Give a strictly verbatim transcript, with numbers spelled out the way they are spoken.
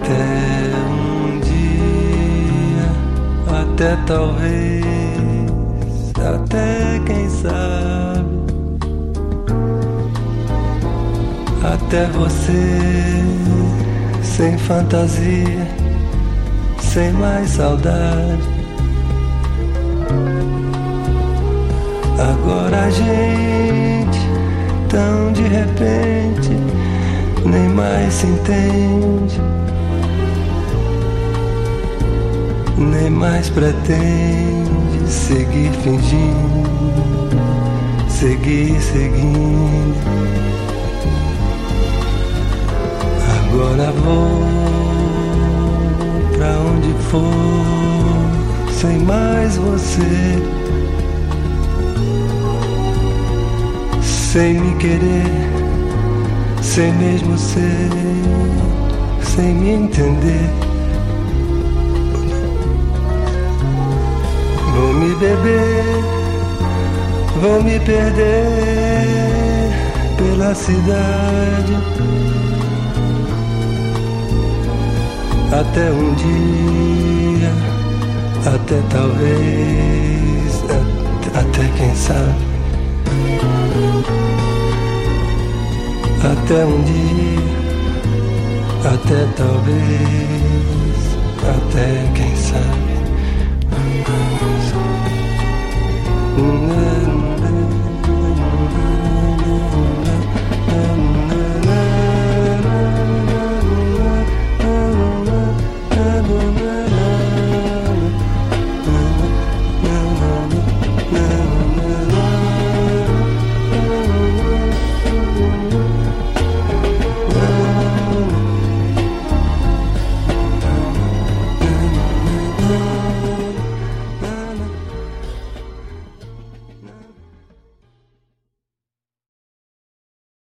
Até um dia, até talvez, até quem sabe, até você, sem fantasia, sem mais saudade. Agora a gente, tão de repente, nem mais se entende, nem mais pretende seguir fingindo, seguir seguindo. Agora vou pra onde for, sem mais você, sem me querer, sem mesmo ser, sem me entender. Vou me beber, vou me perder pela cidade, até um dia, até talvez, até, até quem sabe, até um dia, até talvez, até quem sabe. Na, na, na, na, na.